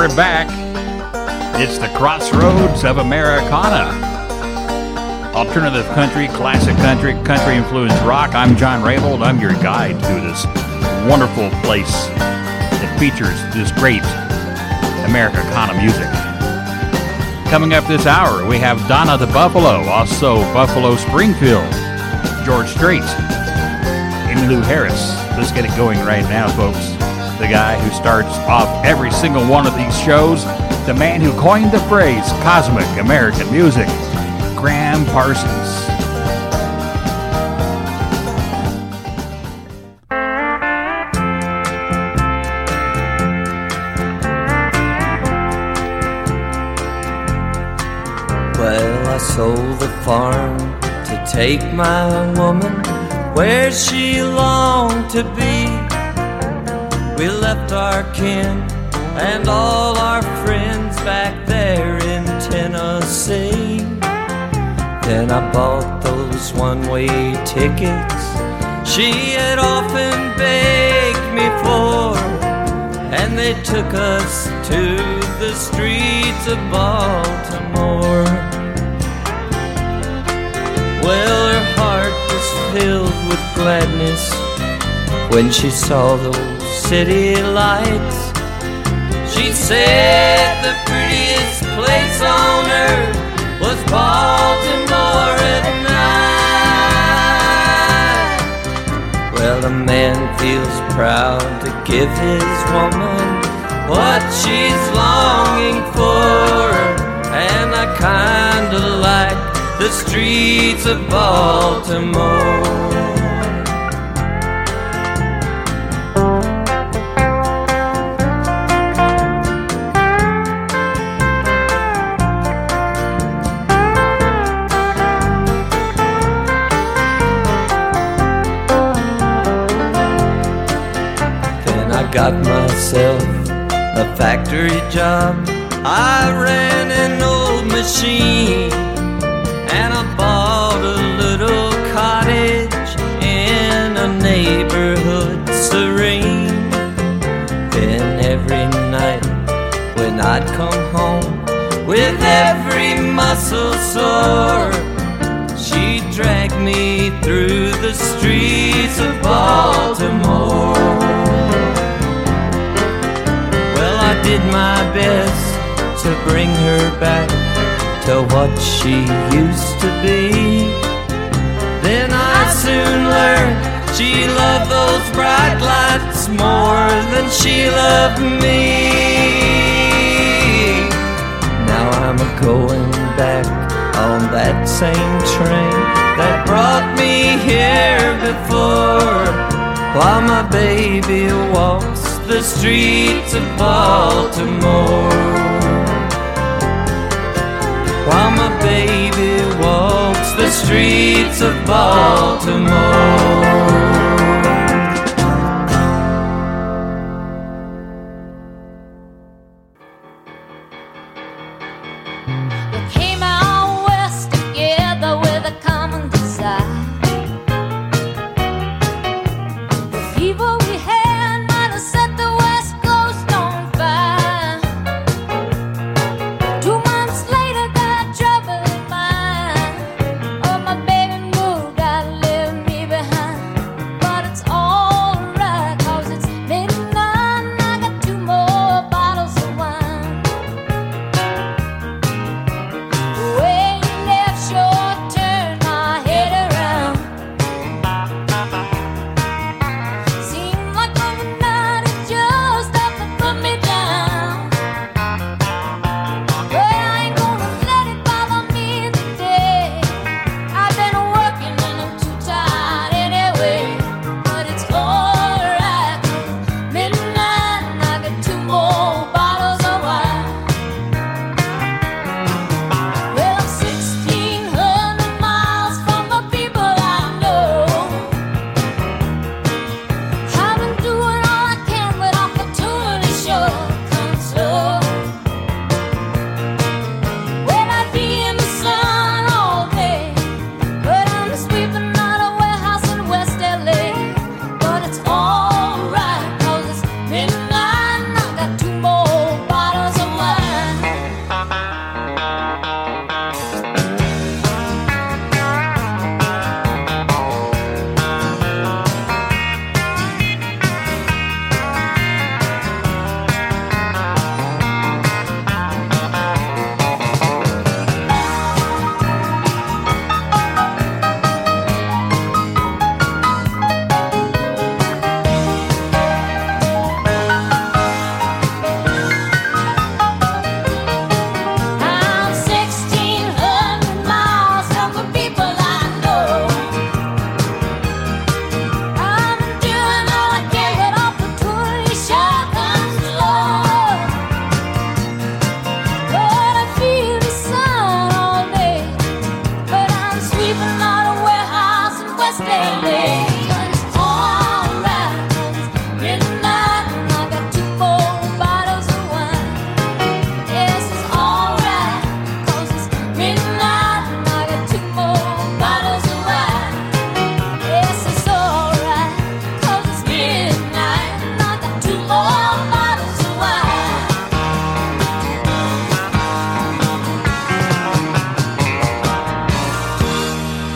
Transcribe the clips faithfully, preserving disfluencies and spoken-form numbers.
we're back. It's the Crossroads of Americana. Alternative country, classic country, country-influenced rock. I'm John Raybould. I'm your guide to this wonderful place that features this great Americana music. Coming up this hour, we have Donna the Buffalo, also Buffalo Springfield, George Strait, Emmylou Harris. Let's get it going right now, folks. The guy who starts off every single one of these shows, the man who coined the phrase cosmic American music, Graham Parsons. Well, I sold the farm to take my woman where she longed to be. We left our kin and all our friends back there in Tennessee. Then I bought those one-way tickets she had often begged me for, and they took us to the streets of Baltimore. Well, her heart was filled with gladness when she saw those city lights. She said the prettiest place on earth was Baltimore at night. Well, a man feels proud to give his woman what she's longing for, and I kinda like the streets of Baltimore. Got myself a factory job. I ran an old machine, and I bought a little cottage in a neighborhood serene. Then every night when I'd come home with every muscle sore, she'd drag me through the streets of Baltimore. I did my best to bring her back to what she used to be. Then I soon learned she loved those bright lights more than she loved me. Now I'm a-going back on that same train that brought me here before, while my baby walks the streets of Baltimore. While my baby walks the streets of Baltimore. Behind.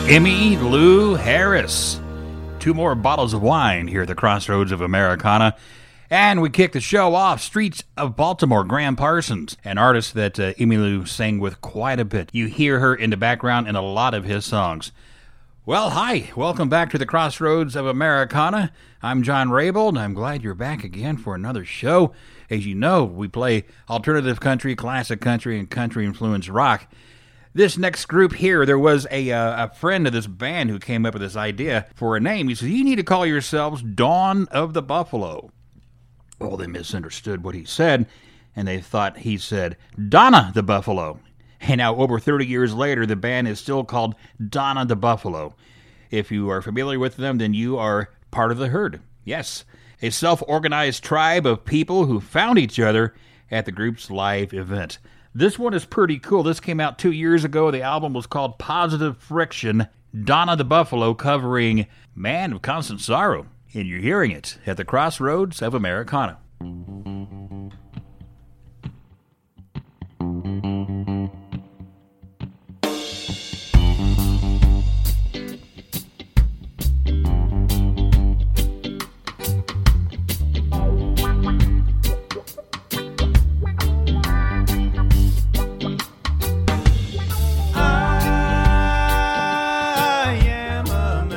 Emmylou Harris. Two more bottles of wine here at the Crossroads of Americana. And we kick the show off, Streets of Baltimore, Graham Parsons, an artist that uh, Emmylou sang with quite a bit. You hear her in the background in a lot of his songs. Well, hi. Welcome back to the Crossroads of Americana. I'm John Raybould. I'm glad you're back again for another show. As you know, we play alternative country, classic country, and country-influenced rock. This next group here, there was a uh, a friend of this band who came up with this idea for a name. He said, you need to call yourselves Dawn of the Buffalo. Well, they misunderstood what he said, and they thought he said Donna the Buffalo. And now, over thirty years later, the band is still called Donna the Buffalo. If you are familiar with them, then you are part of the herd. Yes, a self-organized tribe of people who found each other at the group's live event. This one is pretty cool. This came out two years ago. The album was called Positive Friction, Donna the Buffalo covering Man of Constant Sorrow. And you're hearing it at the Crossroads of Americana.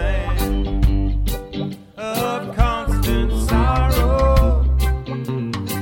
Constant sorrow.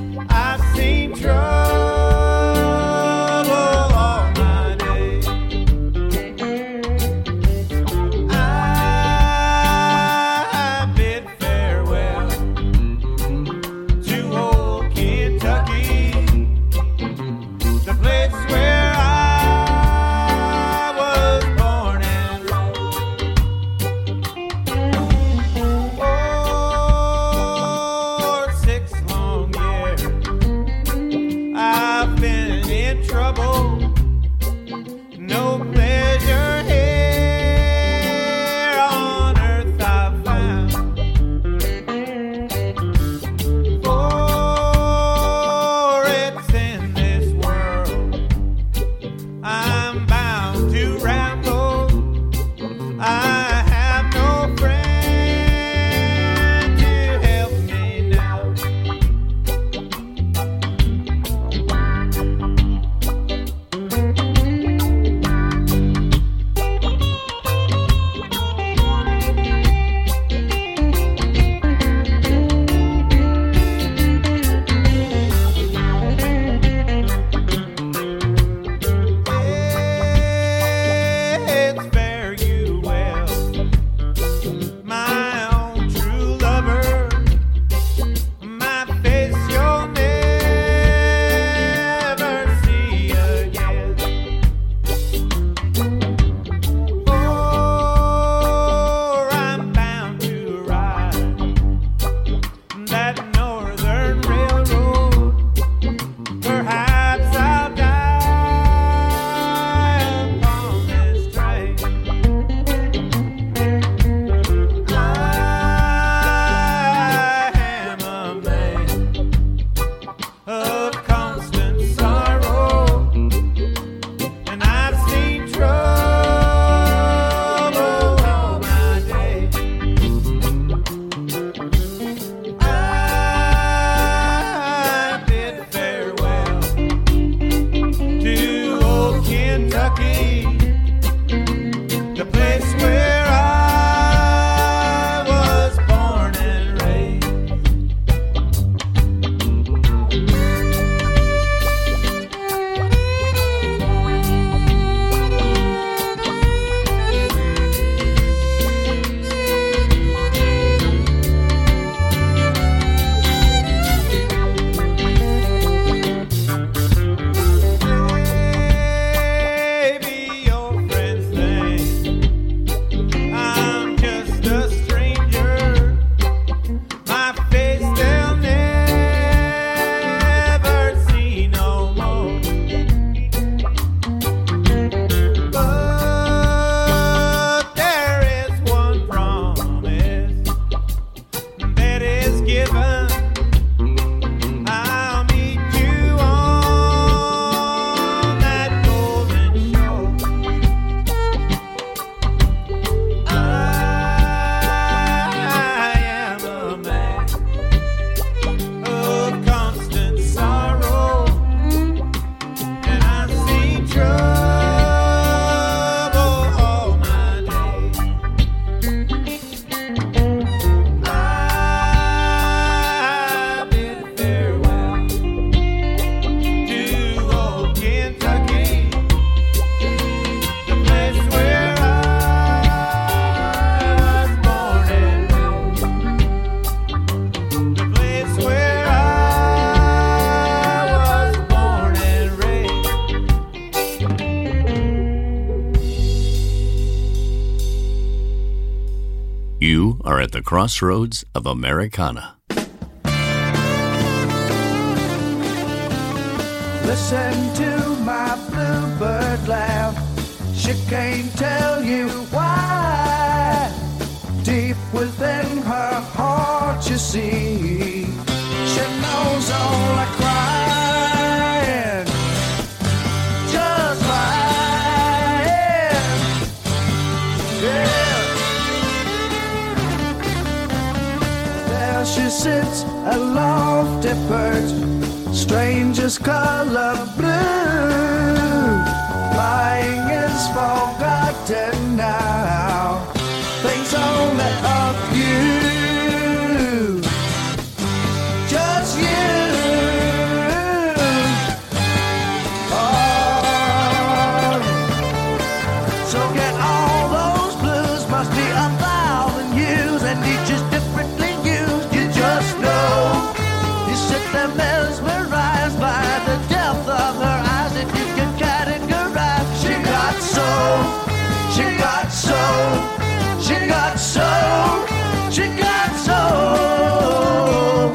You are at the crossroads of Americana. Listen to my bluebird laugh. She can't tell you why. Deep within her heart, you see, she knows all the crying, just lying. Yeah. There she sits, a lofty perch, strangest color blue. Lying is forgotten now. Things only of you, just you. Oh, so get all those blues, must be a thousand years, and each is differently used. You just know. You sit there mesmerized by the depth of her eyes. If you can categorize, she got soul, she got soul. She got soul, she got soul.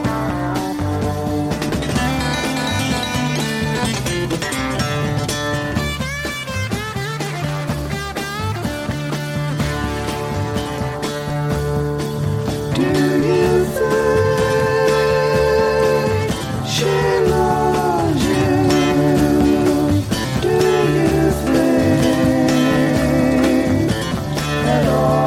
Do you think she loves you? Do you think at all?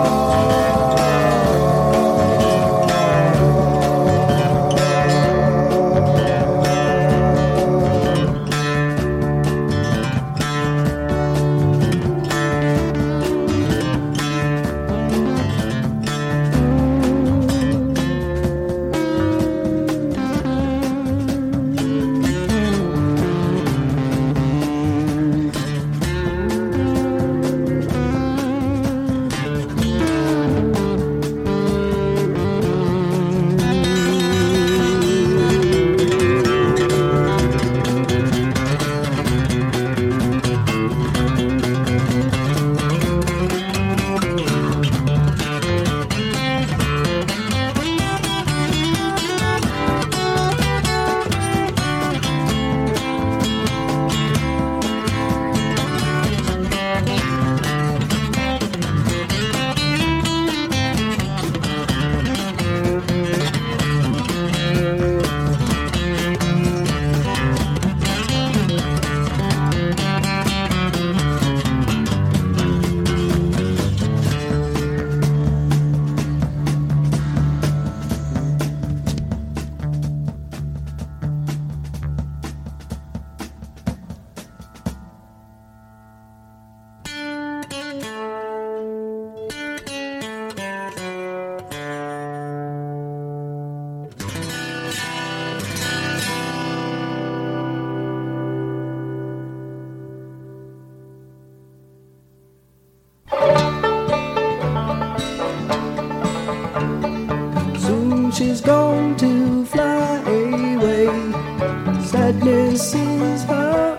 She's going to fly away. Sadness is her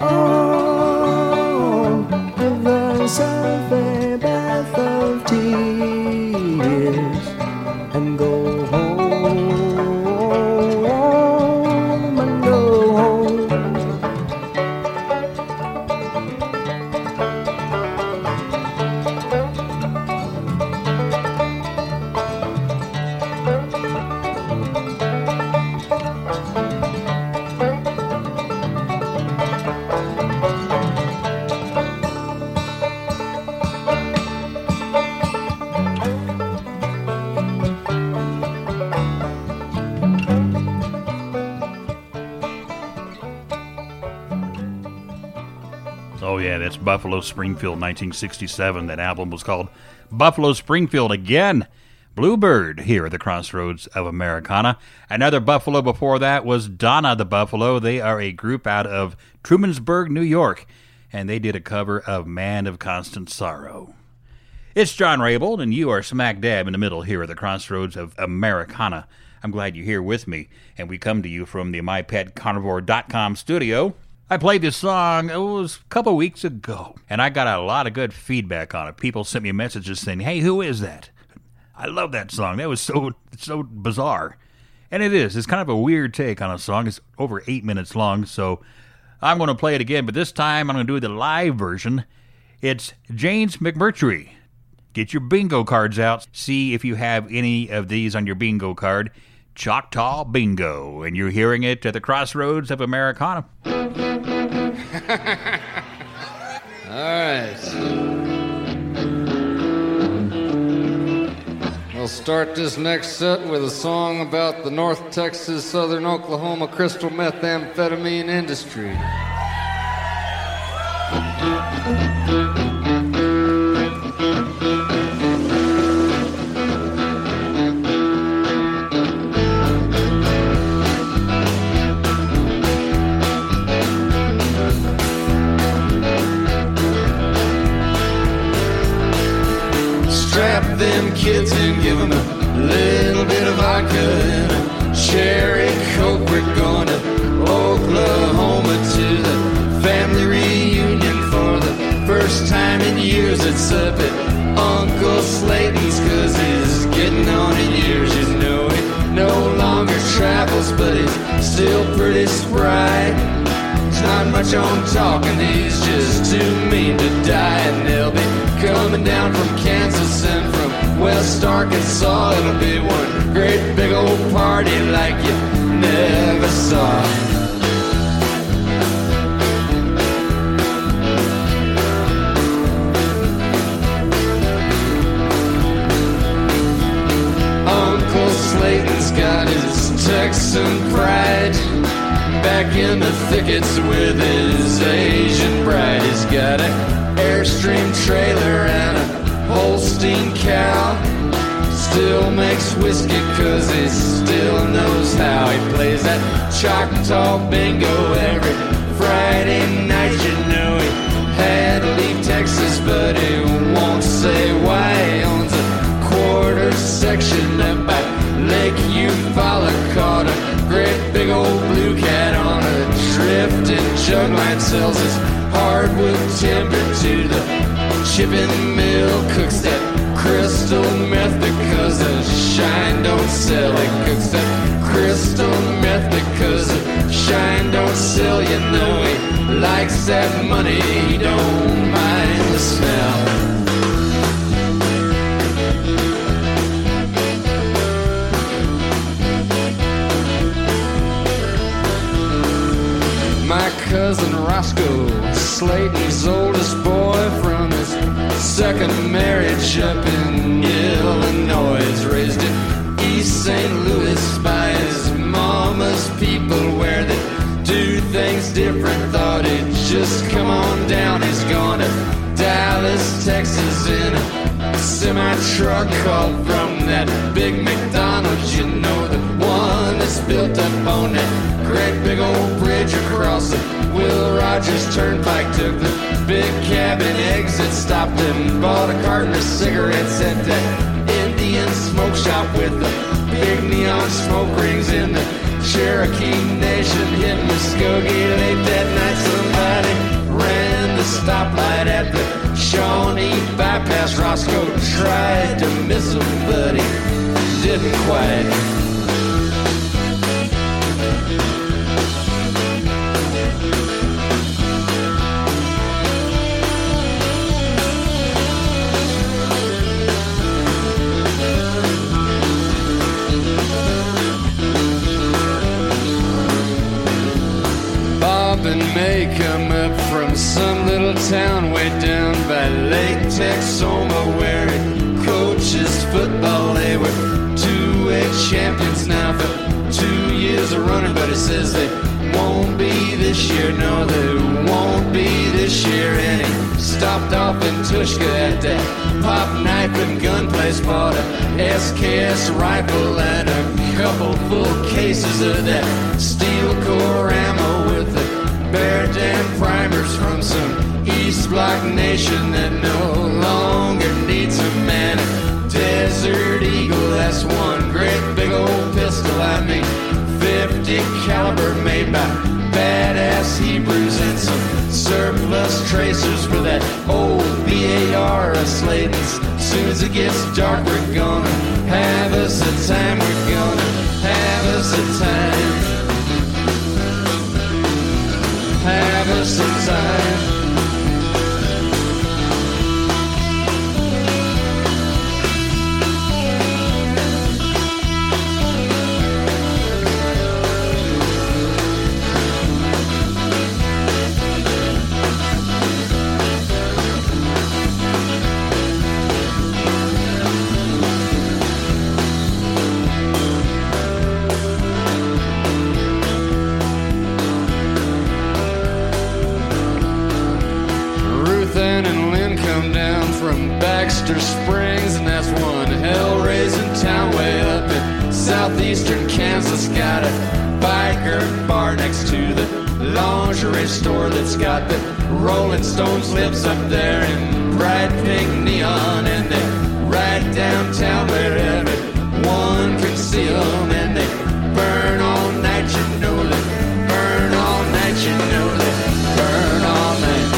own. Give herself a bath of tears and go home and go home. Oh, yeah, that's Buffalo Springfield, nineteen sixty-seven. That album was called Buffalo Springfield again. Bluebird here at the crossroads of Americana. Another Buffalo before that was Donna the Buffalo. They are a group out of Trumansburg, New York, and they did a cover of Man of Constant Sorrow. It's John Raybould, and you are smack dab in the middle here at the crossroads of Americana. I'm glad you're here with me, and we come to you from the my pet carnivore dot com studio. I played this song, it was a couple weeks ago, and I got a lot of good feedback on it. People sent me messages saying, hey, who is that? I love that song. That was so so bizarre. And it is. It's kind of a weird take on a song. It's over eight minutes long, so I'm going to play it again, but this time I'm going to do the live version. It's James McMurtry. Get your bingo cards out. See if you have any of these on your bingo card. Choctaw Bingo. And you're hearing it at the Crossroads of Americana. All right. We'll start this next set with a song about the North Texas, Southern Oklahoma crystal methamphetamine industry. Strap them kids and give them a little bit of vodka and a cherry coke. We're going to Oklahoma to the family reunion for the first time in years. It's up at Uncle Slayton's, cause he's getting on in years. You know he no longer travels, but he's still pretty spry. There's not much on talking, he's just too mean to die. And they'll be coming down from Kansas and from West Arkansas. It'll be one great big old party like you never saw. Uncle Slayton's got his Texan pride, back in the thickets with his Asian bride. He's got an Airstream trailer and a Holstein cow. Still makes whiskey cause he still knows how. He plays that Choctaw Bingo every Friday night. You know he had to leave Texas, but he won't say why. He owns a quarter section up by Lake Eufaula. Caught a great big old blue cat on a drifting jug line. Sells his hardwood timber to the chipping mill. Cooks that crystal meth because the shine don't sell. He cooks that crystal meth because the shine don't sell. You know he likes that money, he don't mind the smell. My cousin Roscoe, Slayton's oldest boy, from his second marriage up in Illinois, is raised in East Saint Louis by his mama's people, where they do things different. Thought he'd just come on down. He's gone to Dallas, Texas in a semi-truck hauled from that big McDonald's. You know, the one that's built up on that great big old bridge across the Will Rogers Turnpike. Took the big cabin exit, stopped and bought a carton of cigarettes at that Indian smoke shop with the big neon smoke rings in the Cherokee Nation. Hit Muskogee late that night. Somebody ran the stoplight at the Shawnee bypass. Roscoe tried to miss him, but he didn't quite. Bob and May come up from some little town way down by Lake Texoma, where he coaches football. They were two-way champions now for two years of running, but he says they won't be this year. No, they won't be this year. And he stopped off in Tushka at that pop knife and gun place, bought a S K S rifle and a couple full cases of that steel core ammo with the Bear Dam primers from some East Block nation that no longer needs a man. A Desert Eagle, that's one great big old pistol. I mean, fifty caliber made by badass Hebrews, and some surplus tracers for that old B A R of Slayton's Soon as it gets dark, we're gonna have us a time. We're gonna have us a time. Have us a time. Springs, and that's one hell-raising town way up in southeastern Kansas. Got a biker bar next to the lingerie store that's got the Rolling Stones lips up there in bright pink neon, and they ride downtown where everyone can see them, and they burn all night, you know they burn all night, you know they burn all night.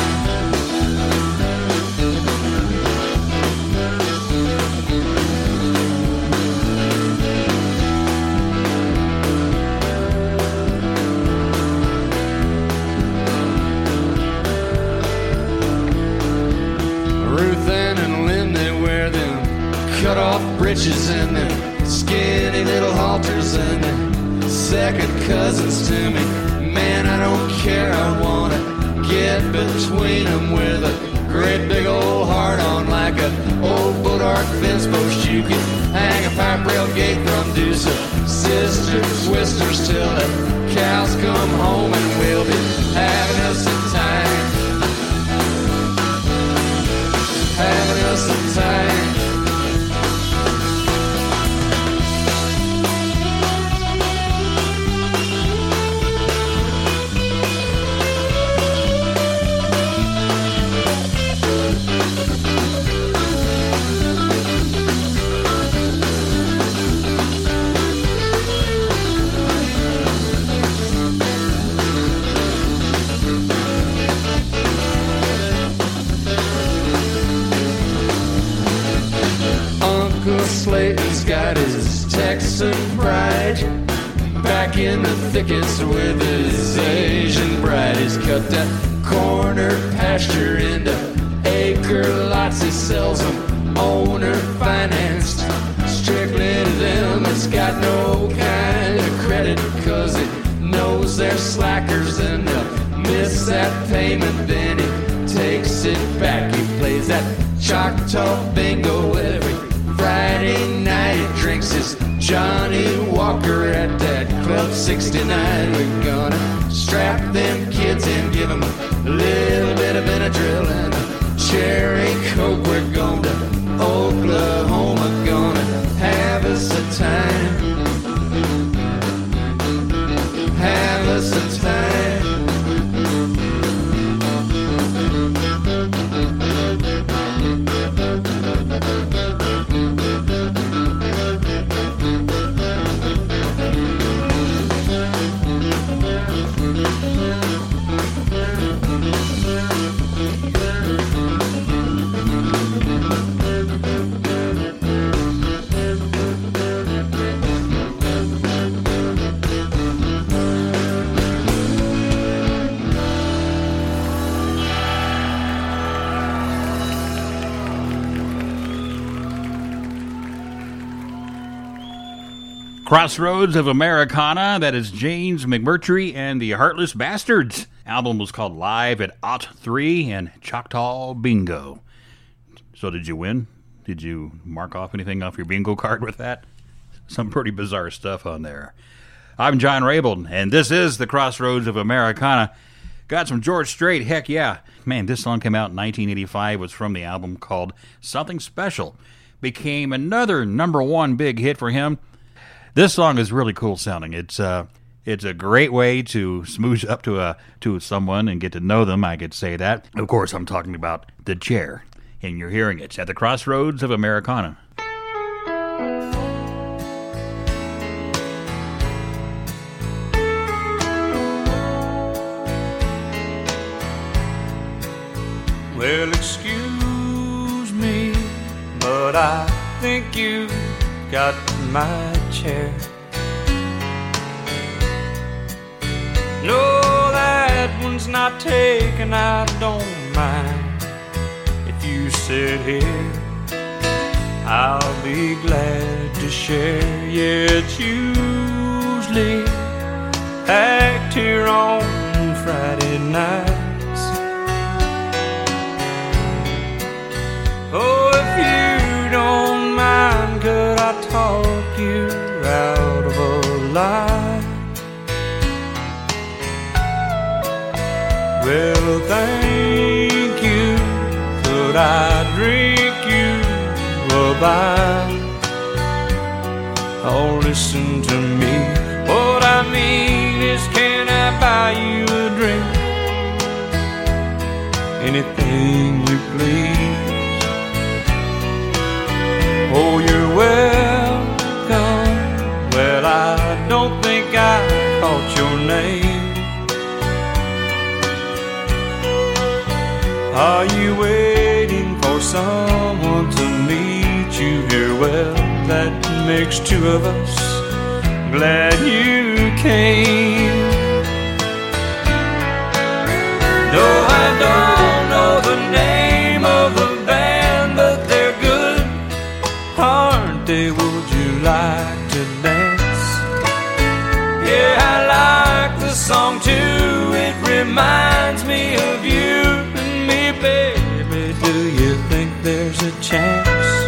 Cut off breeches and them skinny little halters and them second cousins to me. Man, I don't care, I wanna get between them with a great big old heart on like a old bodark fence post. You can hang a pipe rail gate from Deuce of Sister Twisters till the cows come home, and we'll be having us a time. Having us a time. Slayton's got his Texan pride, back in the thickets with his Asian bride. He's cut that corner pasture into acre lots. He sells them owner financed, strictly to them. It's got no kind of credit, cause it knows they're slackers and they'll miss that payment. Then he takes it back. He plays that Choctaw bingo every Friday night. He drinks his Johnny Walker at that Club sixty-nine. We're gonna strap them kids and give them a little bit of Benadryl and a cherry coke. We're going to Oklahoma, gonna have us a time. Have us a time. Crossroads of Americana, that is James McMurtry and the Heartless Bastards. Album was called Live at O T three and Choctaw Bingo. So did you win? Did you mark off anything off your bingo card with that? Some pretty bizarre stuff on there. I'm John Raybould, and this is the Crossroads of Americana. Got some George Strait, heck yeah. Man, this song came out in nineteen eighty-five, was from the album called Something Special. Became another number one big hit for him. This song is really cool sounding. It's uh, it's a great way to smooch up to a to someone and get to know them. I could say that. Of course, I'm talking about The Chair, and you're hearing it at the Crossroads of Americana. Well, excuse me, but but I think you got my chair. No, that one's not taken, I don't mind. If you sit here, I'll be glad to share. Yeah, it's usually packed here on Friday nights. Oh, if you don't mind, could I talk you out of a lie? Well, thank you. Could I drink you a bite? Oh, listen to me. What I mean is, can I buy you a drink? Anything you please. Oh, you're welcome. Well, I don't think I caught your name. Are you waiting for someone to meet you here? Well, that makes two of us. Glad you came. No, I don't know the name of the band, but they're good, aren't they? Would you like to dance? Yeah, I like the song too. It reminds me of you and me, baby. Do you think there's a chance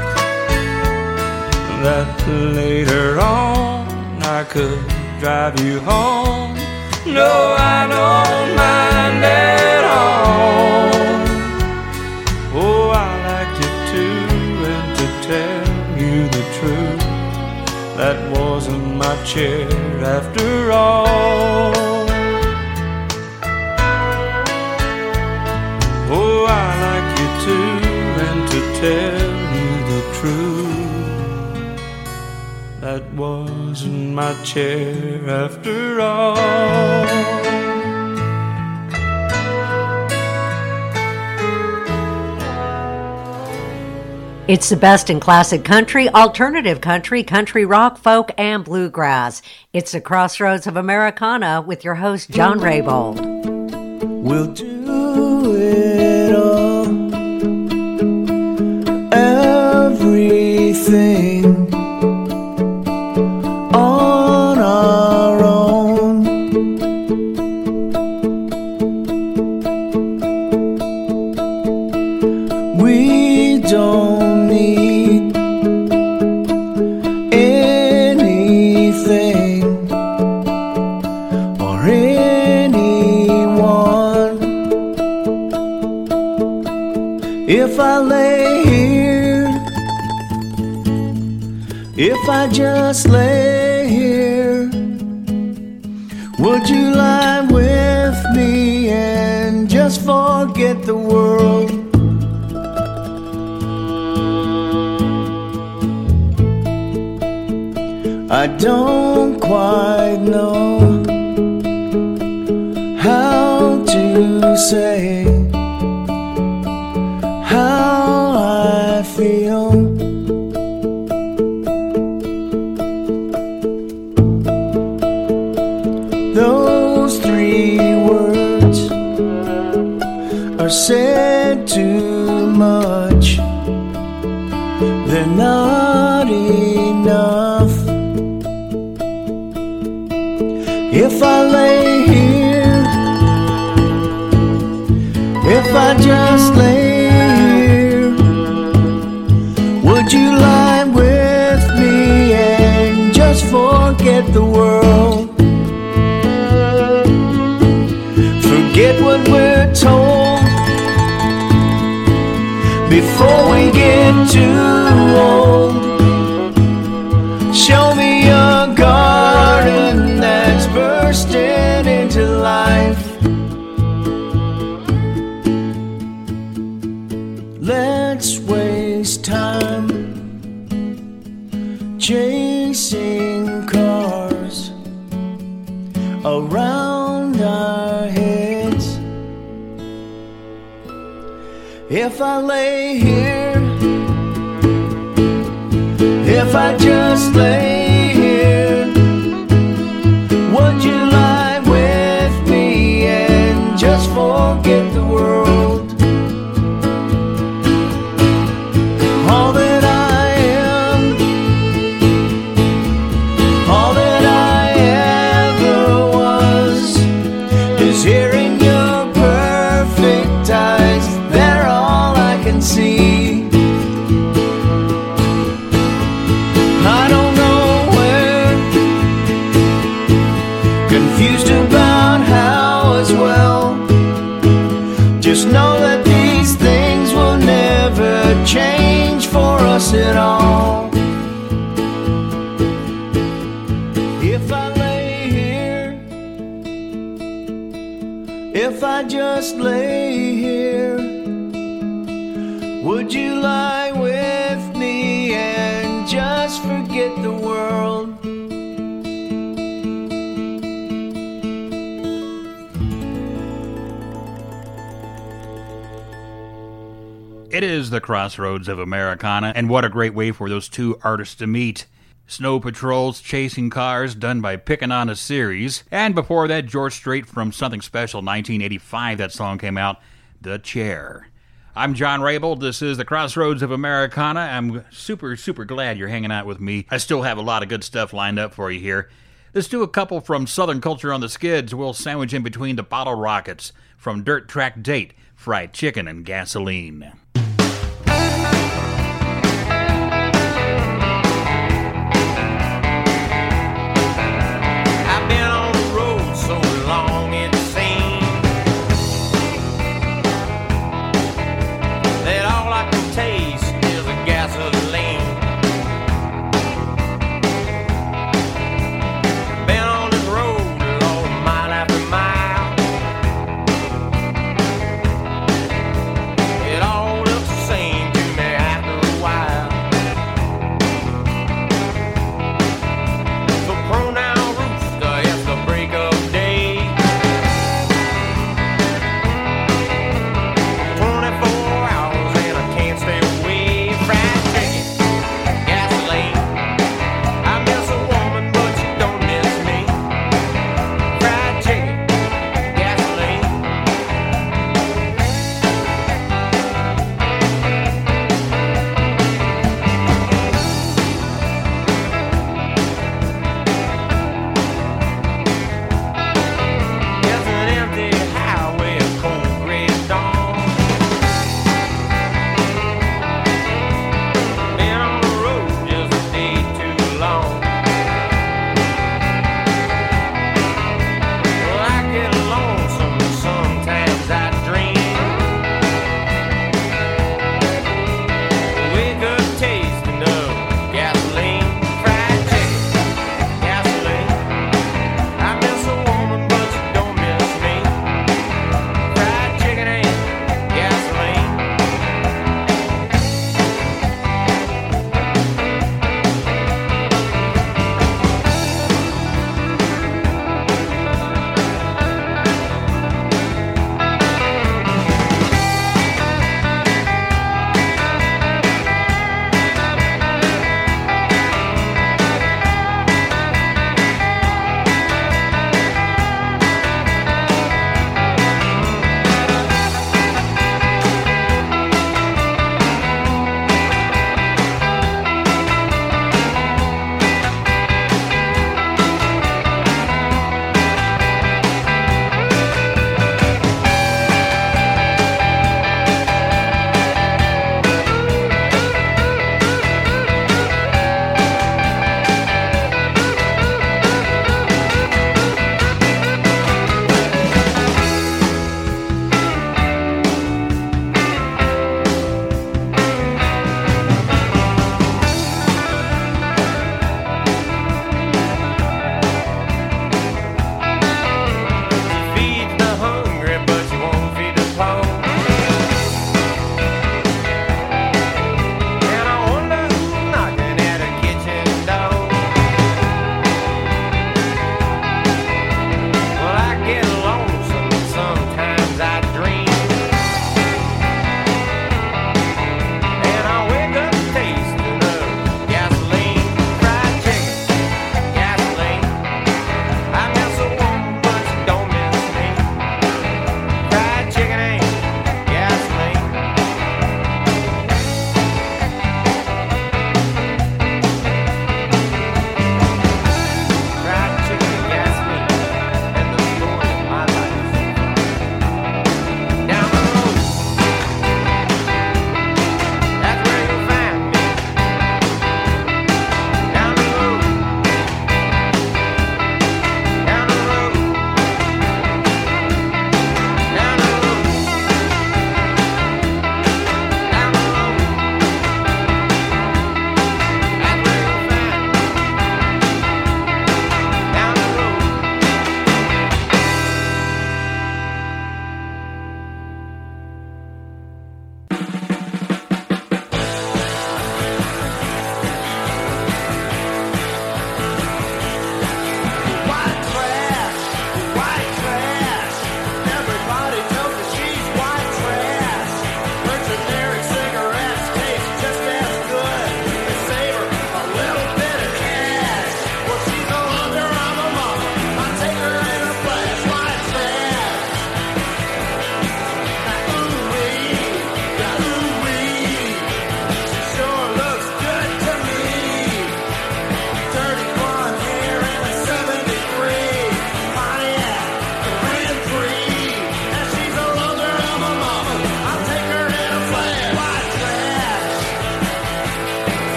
that later on I could drive you home? No, I don't mind at all. Oh, I like you too, and to tell you the truth, that wasn't my chair after all. Oh, I like you too, and to tell you the truth, that wasn't my chair after all. It's the best in classic country, alternative country, country rock, folk, and bluegrass. It's the Crossroads of Americana with your host, John Raybold. We'll do it all, everything on our own. We don't need anything or anyone. If I lay here, if I just lay here, would you lie with me and just forget the world? I don't quite know how to say how I feel. Those three words are said too much. They're not enough. If I lay here, if I just lay here, would you lie with me and just forget the world? Forget what we're told before we get too old. Show me a garden that's bursting into life. Let's waste time chasing cars around our heads. If I lay here, If I just lay here, would you lie with me and just forget the world? All that I am, all that I ever was, is here in your perfect eyes. They're all I can see. I don't know where, confused about how as well. Just know that these things will never change for us at all. If I lay here, if I just lay here, would you lie with me and just forget the world? It is the Crossroads of Americana, and what a great way for those two artists to meet. Snow Patrol's Chasing Cars, done by Pickin' on a Series, and before that, George Strait from Something Special, nineteen eighty-five, that song came out, The Chair. I'm John Raybould. This is the Crossroads of Americana. I'm super, super glad you're hanging out with me. I still have a lot of good stuff lined up for you here. Let's do a couple from Southern Culture on the Skids. We'll sandwich in between the Bottle Rockets from Dirt Track Date, Fried Chicken and Gasoline. I've been on the road so long it seems that all I can taste is a gasoline. Been on this road, Lord, mile after mile. It all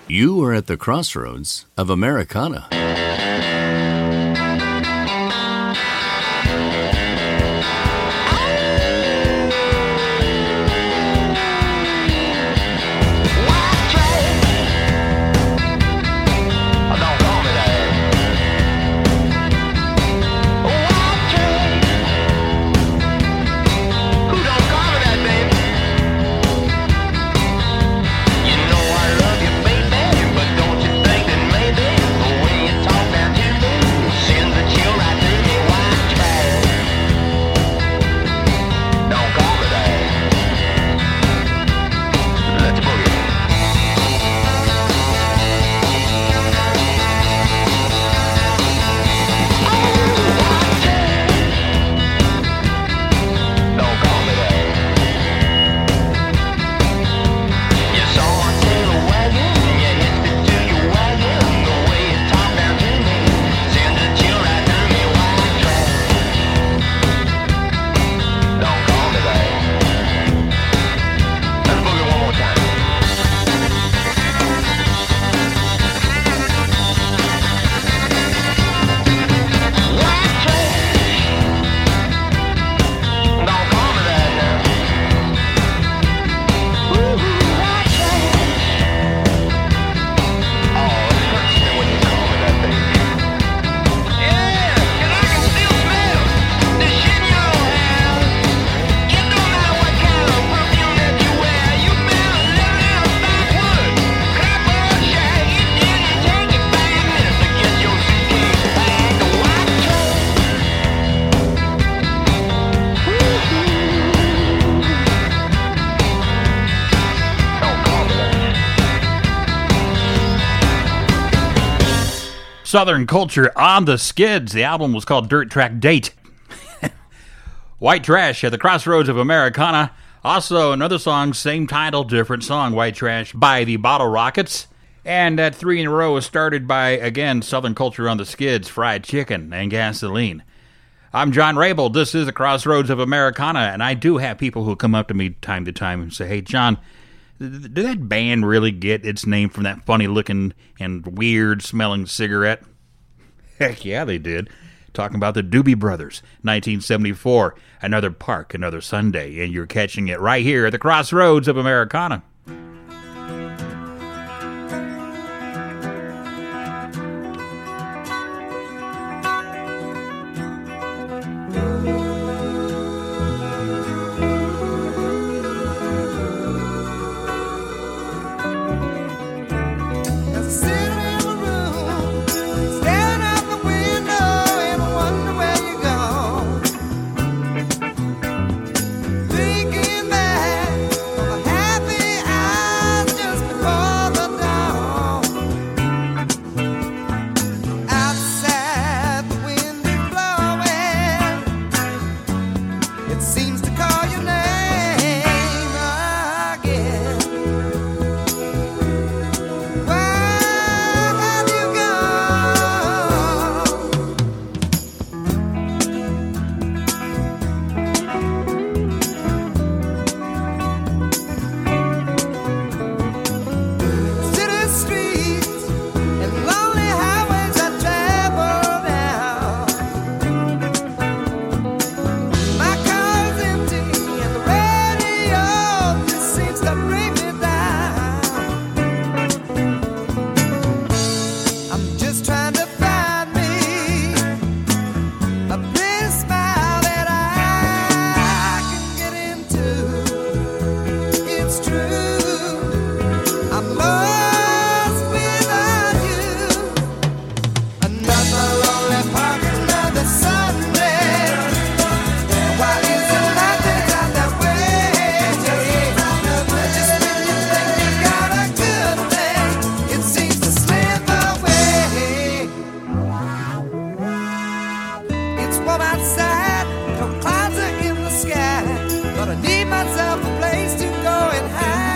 You are at the crossroads of Americana. Southern Culture on the Skids. The album was called Dirt Track Date. White Trash at the Crossroads of Americana. Also, another song, same title, different song, White Trash, by the Bottle Rockets. And that three in a row was started by, again, Southern Culture on the Skids, Fried Chicken and Gasoline. I'm John Rabel. This is the Crossroads of Americana, and I do have people who come up to me time to time and say, hey, John, did that band really get its name from that funny-looking and weird-smelling cigarette? Heck yeah, they did. Talking about the Doobie Brothers, nineteen seventy-four. Another Park, Another Sunday, and you're catching it right here at the Crossroads of Americana. Thinking that of a happy eyes just before But I need myself a place to go and hide.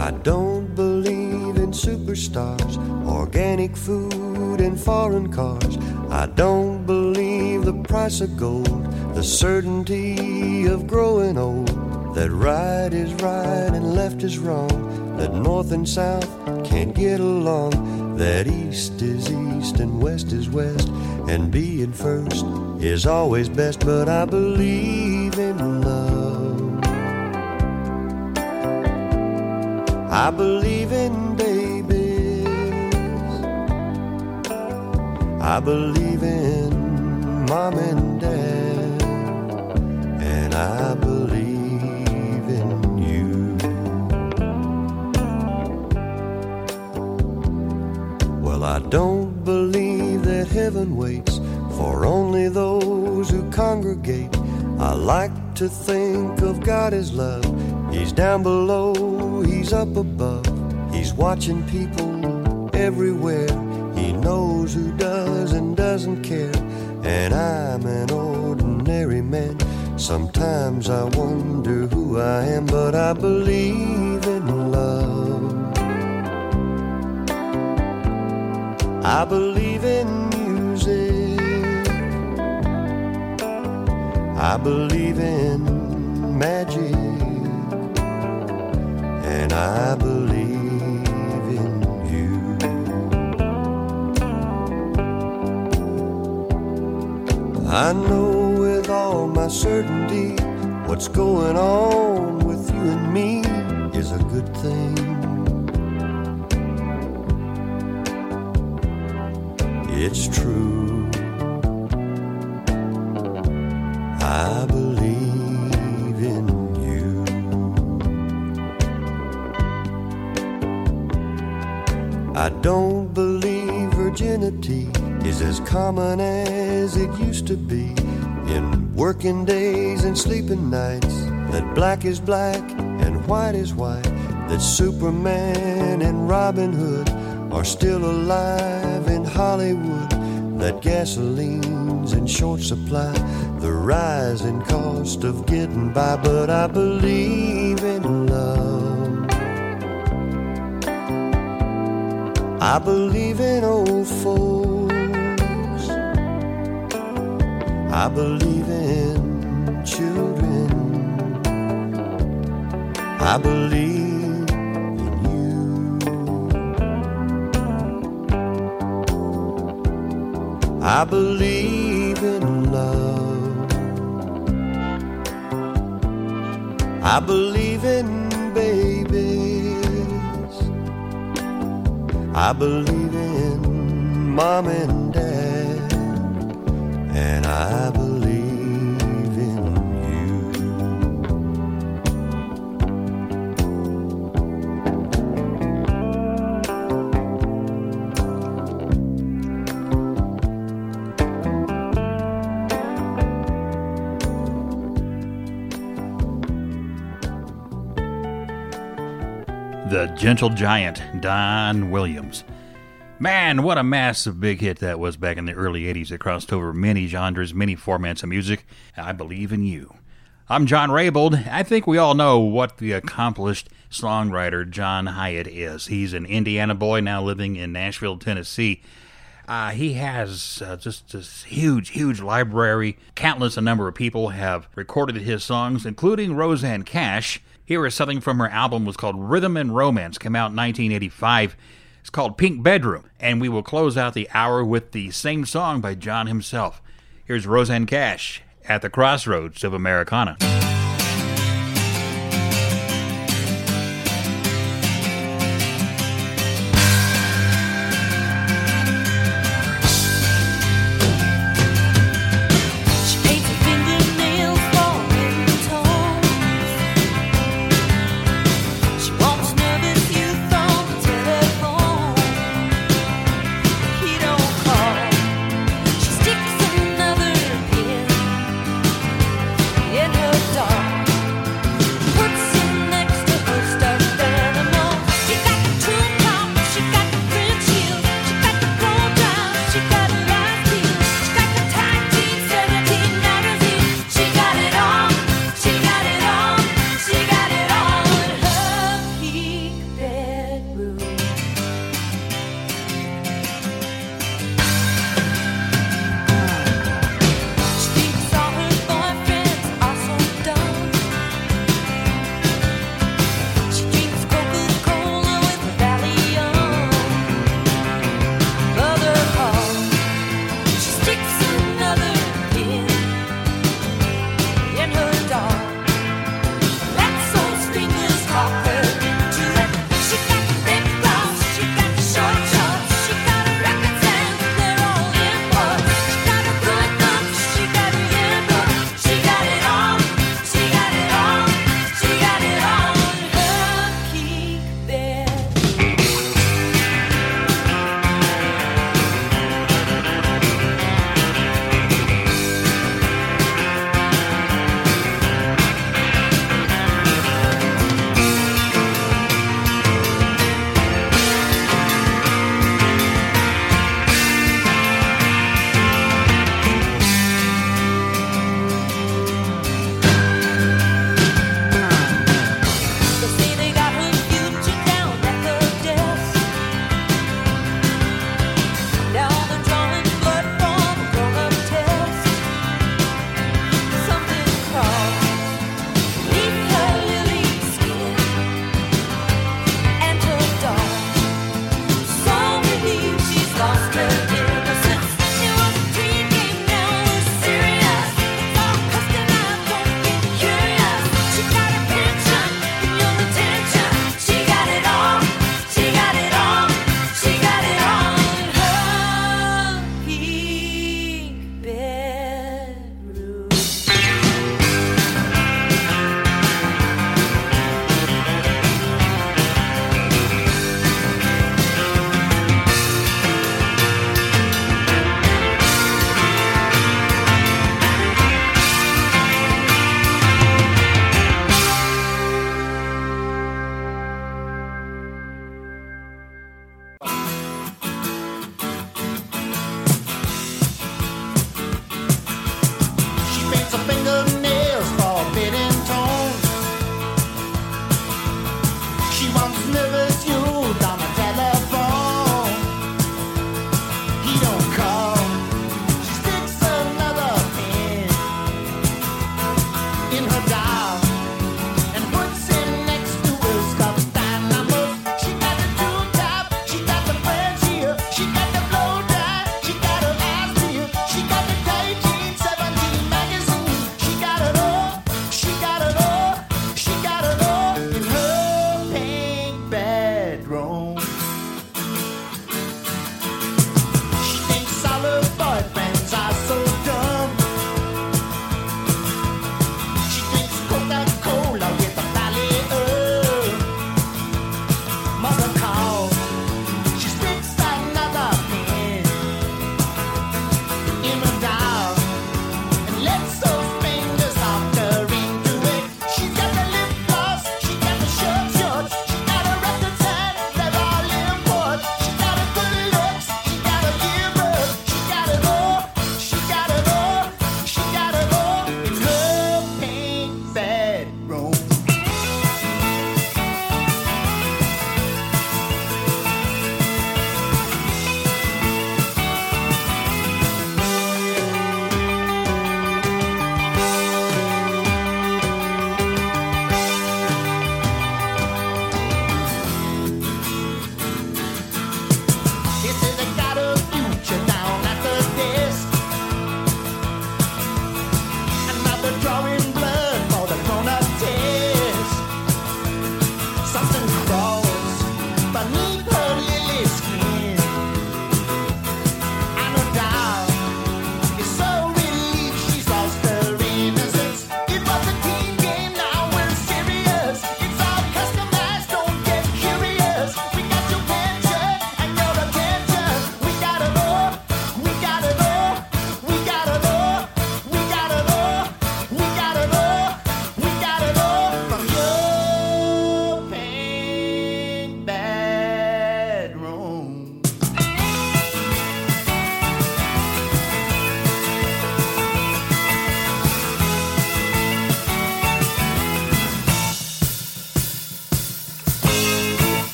I don't believe in superstars, organic food and foreign cars. I don't believe the price of gold, the certainty of growing old, that right is right and left is wrong, that north and south can't get along, that east is east and west is west, and being first is always best. But I believe in love, I believe in babies, I believe in mom and dad, and I believe in you. Well, I don't believe that heaven waits for only those who congregate. I like to think of God as love. He's down below, he's up above. He's watching people everywhere. He knows who does and doesn't care. And I'm an ordinary man. Sometimes I wonder who I am, but I believe in love. I believe in music, I believe in magic, and I believe in you. I know with all my certainty what's going on with you and me is a good thing. It's true, I believe in you. I don't believe virginity is as common as it used to be. In working days and sleeping nights, that black is black and white is white, that Superman and Robin Hood are still alive in Hollywood, that gasoline's in short supply, the rising cost of getting by. But I believe in love, I believe in old folks, I believe in children, I believe I believe in love, I believe in babies, I believe in mom and dad, and I believe in The Gentle Giant, Don Williams. Man, what a massive big hit that was back in the early eighties. It crossed over many genres, many formats of music. I believe in you. I'm John Raybould. I think we all know what the accomplished songwriter John Hiatt is. He's an Indiana boy now living in Nashville, Tennessee. Uh, he has uh, just this huge, huge library. Countless a number of people have recorded his songs, including Rosanne Cash. Here is something from her album. It was called Rhythm and Romance. Came out in nineteen eighty-five. It's called Pink Bedroom. And we will close out the hour with the same song by John himself. Here's Rosanne Cash at the Crossroads of Americana.